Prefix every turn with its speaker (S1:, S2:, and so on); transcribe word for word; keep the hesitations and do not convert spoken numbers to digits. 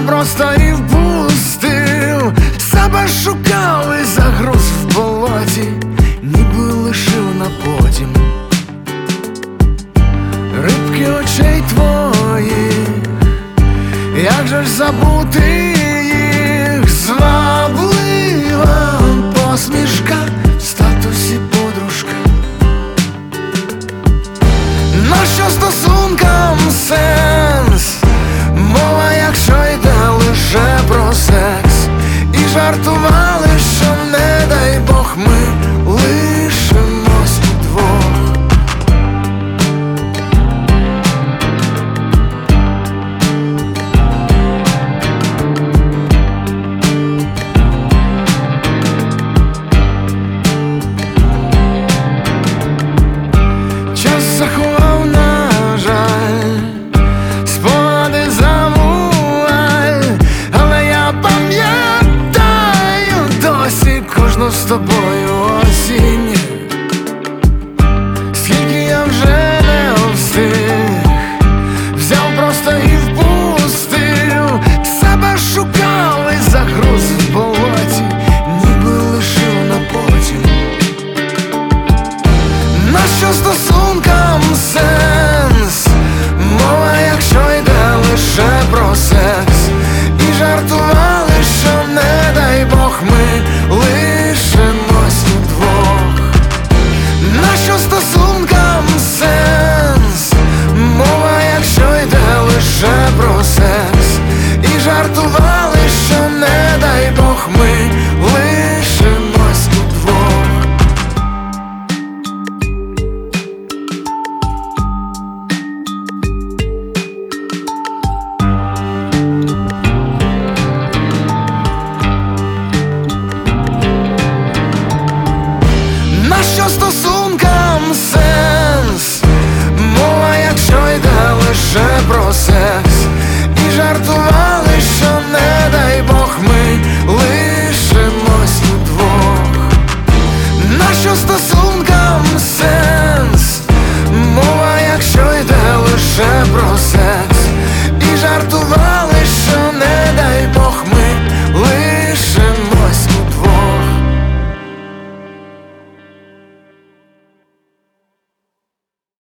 S1: просто і впустив себе, шукав і загруз в болоті, ніби лишив на потім рибки очей твоїх. Як же ж забути їх? Зваблива посмішка в статусі подружка. Нащо стосункам сенс? Мова, якщо йде лише про секс. І жартували, що не дай Бог ми лишимось удвох. Час заховав, на жаль, спогади замуваль, але я пам'ятаю досі кожну з тобою осінь. Скільки я вже не встиг, взяв просто і впустив себе, шукав і загруз в болоті, ніби лишив на потім. Нащо стосункам сенс? Мова, якщо йде лише про секс. І жартували, що не дай Бог ми лишимось удвох. Нащо стосункам сенс? Мова, якщо йде лише про секс. І жартували, що не дай Бог ми лишимось удвох. Нащо стосункам сенс? Мова, якщо йде лише про секс. І жартувати